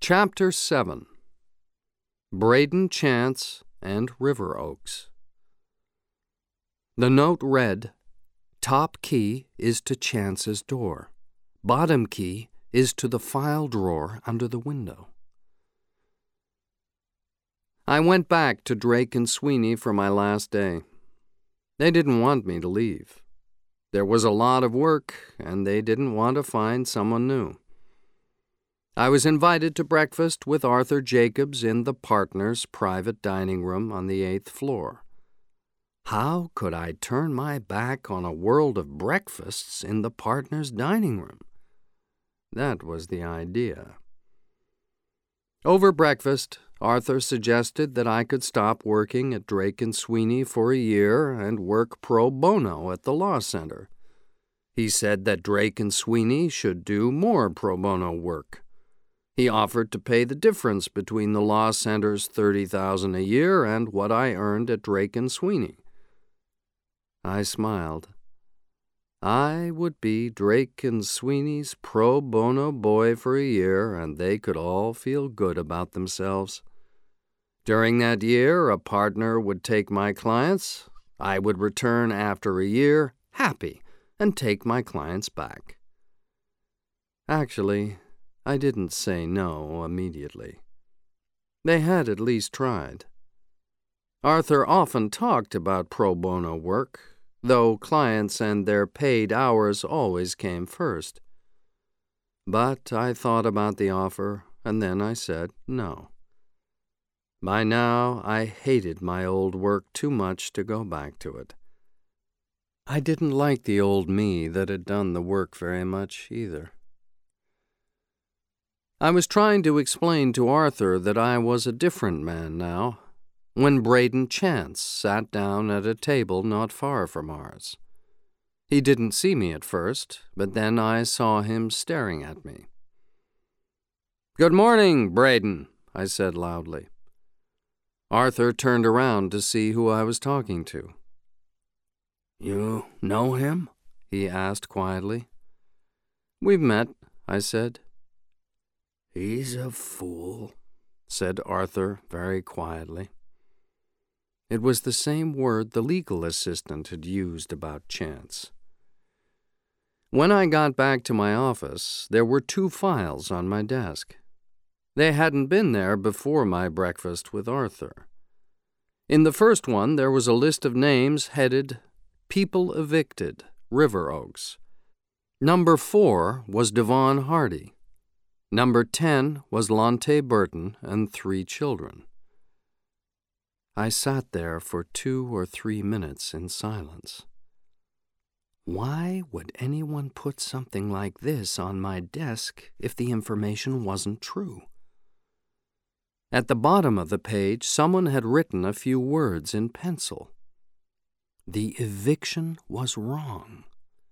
Chapter 7. Braden Chance and River Oaks. The note read, "Top key is to Chance's door. Bottom key is to the file drawer under the window." I went back to Drake and Sweeney for my last day. They didn't want me to leave. There was a lot of work, and they didn't want to find someone new. I was invited to breakfast with Arthur Jacobs in the partners' private dining room on the 8th floor. How could I turn my back on a world of breakfasts in the partners' dining room? That was the idea. Over breakfast, Arthur suggested that I could stop working at Drake and Sweeney for a year and work pro bono at the law center. He said that Drake and Sweeney should do more pro bono work. He offered to pay the difference between the law center's $30,000 a year and what I earned at Drake and Sweeney. I smiled. I would be Drake and Sweeney's pro bono boy for a year, and they could all feel good about themselves. During that year, a partner would take my clients. I would return after a year, happy, and take my clients back. Actually, I didn't say no immediately. They had at least tried. Arthur often talked about pro bono work, though clients and their paid hours always came first. But I thought about the offer, and then I said no. By now, I hated my old work too much to go back to it. I didn't like the old me that had done the work very much either. I was trying to explain to Arthur that I was a different man now, when Braden Chance sat down at a table not far from ours. He didn't see me at first, but then I saw him staring at me. "Good morning, Braden," I said loudly. Arthur turned around to see who I was talking to. "You know him?" he asked quietly. "We've met," I said. "He's a fool," said Arthur very quietly. It was the same word the legal assistant had used about Chance. When I got back to my office, there were 2 files on my desk. They hadn't been there before my breakfast with Arthur. In the first one, there was a list of names headed "People Evicted, River Oaks." Number 4 was Devon Hardy. Number 10 was Lonte Burton and 3 children. I sat there for 2 or 3 minutes in silence. Why would anyone put something like this on my desk if the information wasn't true? At the bottom of the page, someone had written a few words in pencil. The eviction was wrong.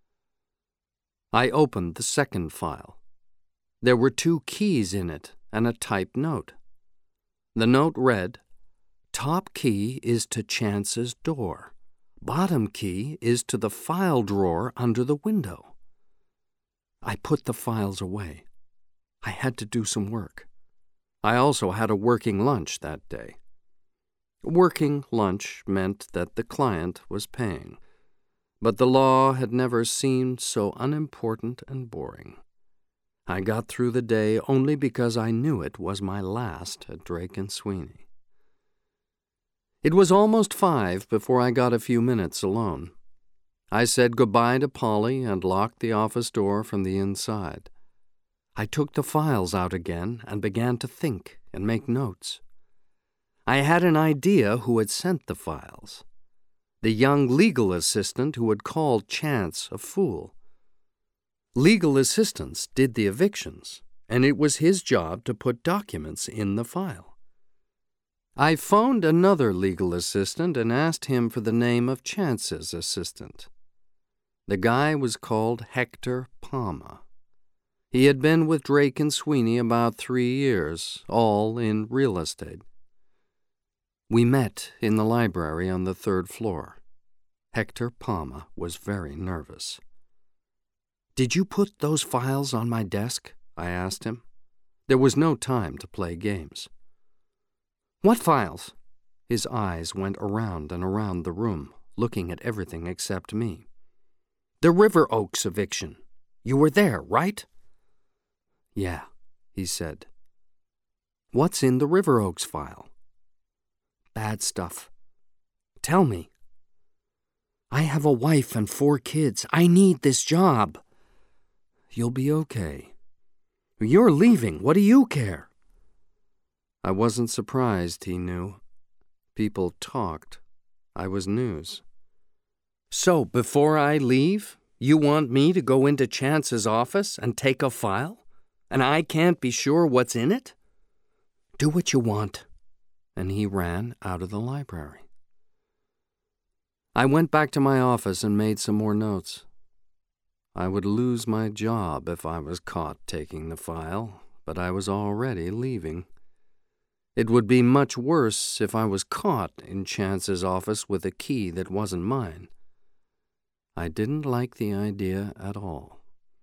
I opened the second file. There were 2 keys in it and a typed note. The note read, "Top key is to Chance's door. Bottom key is to the file drawer under the window." I put the files away. I had to do some work. I also had a working lunch that day. Working lunch meant that the client was paying, but the law had never seemed so unimportant and boring. I got through the day only because I knew it was my last at Drake and Sweeney. It was almost 5 before I got a few minutes alone. I said goodbye to Polly and locked the office door from the inside. I took the files out again and began to think and make notes. I had an idea who had sent the files. The young legal assistant who had called Chance a fool. Legal assistants did the evictions, and it was his job to put documents in the file. I phoned another legal assistant and asked him for the name of Chance's assistant. The guy was called Hector Palma. He had been with Drake and Sweeney about 3 years, all in real estate. We met in the library on the 3rd floor. Hector Palma was very nervous. "Did you put those files on my desk?" I asked him. There was no time to play games. "What files?" His eyes went around and around the room, looking at everything except me. "The River Oaks eviction. You were there, right?" "Yeah," he said. "What's in the River Oaks file?" "Bad stuff." "Tell me." "I have a wife and 4 kids. I need this job." "You'll be okay." "You're leaving. What do you care?" I wasn't surprised he knew. People talked. I was news. "So, before I leave, you want me to go into Chance's office and take a file? And I can't be sure what's in it?" "Do what you want." And he ran out of the library. I went back to my office and made some more notes. I would lose my job if I was caught taking the file, but I was already leaving. It would be much worse if I was caught in Chance's office with a key that wasn't mine. I didn't like the idea at all.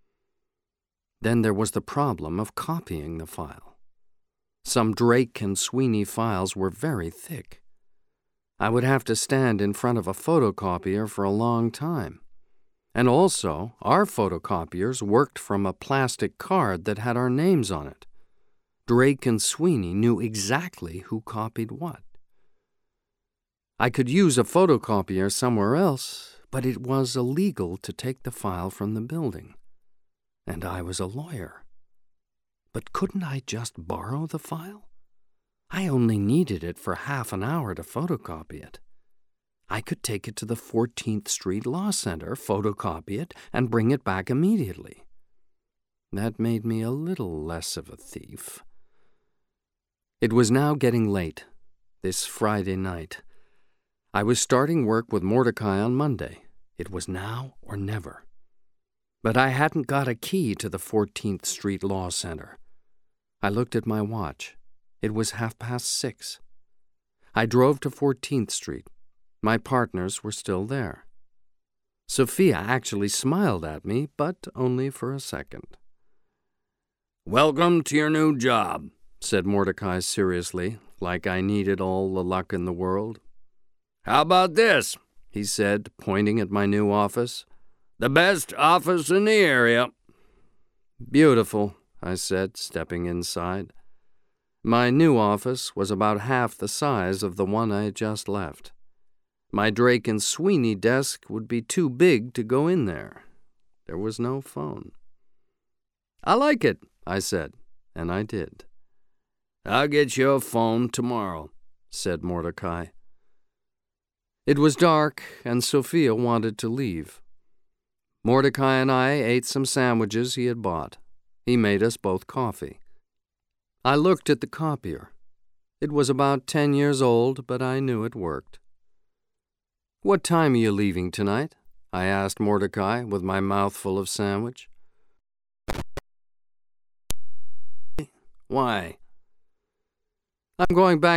Then there was the problem of copying the file. Some Drake and Sweeney files were very thick. I would have to stand in front of a photocopier for a long time. And also, our photocopiers worked from a plastic card that had our names on it. Drake and Sweeney knew exactly who copied what. I could use a photocopier somewhere else, but it was illegal to take the file from the building. And I was a lawyer. But couldn't I just borrow the file? I only needed it for half an hour to photocopy it. I could take it to the 14th Street Law Center, photocopy it, and bring it back immediately. That made me a little less of a thief. It was now getting late, this Friday night. I was starting work with Mordecai on Monday. It was now or never. But I hadn't got a key to the 14th Street Law Center. I looked at my watch. It was 6:30. I drove to 14th Street. My partners were still there. Sophia actually smiled at me, but only for a second. "Welcome to your new job," said Mordecai seriously, like I needed all the luck in the world. "How about this?" he said, pointing at my new office. "The best office in the area." "Beautiful," I said, stepping inside. My new office was about half the size of the one I had just left. My Drake and Sweeney desk would be too big to go in there. There was no phone. "I like it," I said, and I did. "I'll get you a phone tomorrow," said Mordecai. It was dark, and Sophia wanted to leave. Mordecai and I ate some sandwiches he had bought. He made us both coffee. I looked at the copier. It was about 10 years old, but I knew it worked. "What time are you leaving tonight?" I asked Mordecai with my mouth full of sandwich. "Why?" "I'm going back.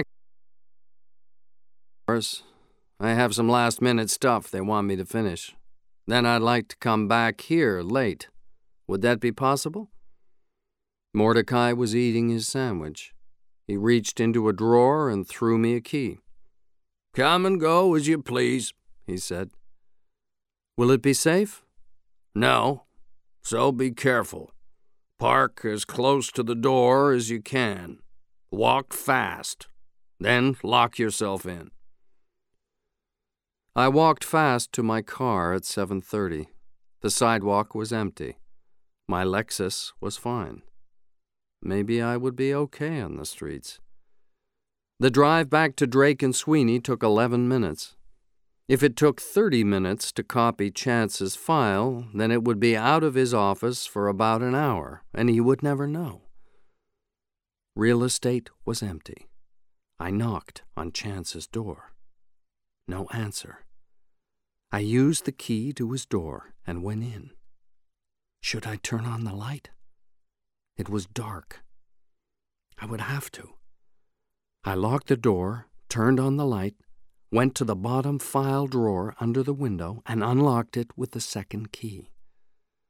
I have some last-minute stuff they want me to finish. Then I'd like to come back here late. Would that be possible?" Mordecai was eating his sandwich. He reached into a drawer and threw me a key. "Come and go as you please," he said. "Will it be safe?" "No, so be careful. Park as close to the door as you can. Walk fast. Then lock yourself in." I walked fast to my car at 7:30. The sidewalk was empty. My Lexus was fine. Maybe I would be okay on the streets. The drive back to Drake and Sweeney took 11 minutes. If it took 30 minutes to copy Chance's file, then it would be out of his office for about an hour, and he would never know. Real estate was empty. I knocked on Chance's door. No answer. I used the key to his door and went in. Should I turn on the light? It was dark. I would have to. I locked the door, turned on the light, went to the bottom file drawer under the window, and unlocked it with the second key.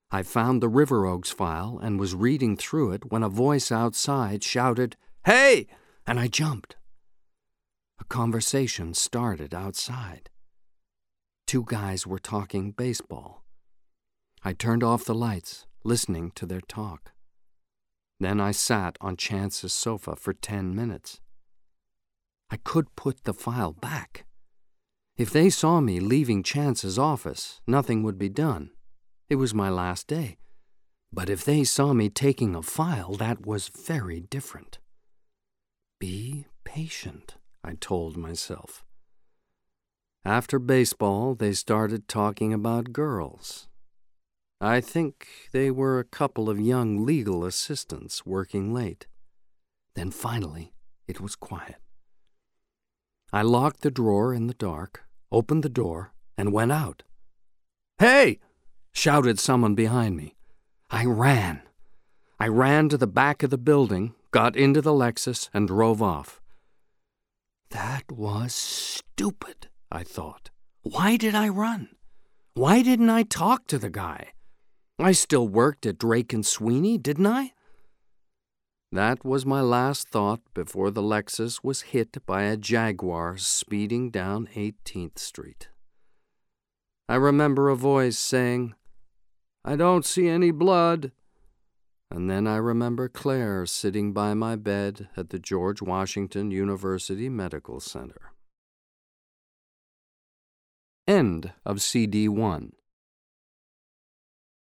I found the River Oaks file and was reading through it when a voice outside shouted, "Hey!" and I jumped. A conversation started outside. Two guys were talking baseball. I turned off the lights, listening to their talk. Then I sat on Chance's sofa for 10 minutes. I could put the file back. If they saw me leaving Chance's office, nothing would be done. It was my last day. But if they saw me taking a file, that was very different. Be patient, I told myself. After baseball, they started talking about girls. I think they were a couple of young legal assistants working late. Then finally, it was quiet. I locked the drawer in the dark, opened the door, and went out. "Hey!" shouted someone behind me. I ran. I ran to the back of the building, got into the Lexus, and drove off. That was stupid, I thought. Why did I run? Why didn't I talk to the guy? I still worked at Drake and Sweeney, didn't I? That was my last thought before the Lexus was hit by a Jaguar speeding down 18th Street. I remember a voice saying, "I don't see any blood." And then I remember Claire sitting by my bed at the George Washington University Medical Center. End of CD 1.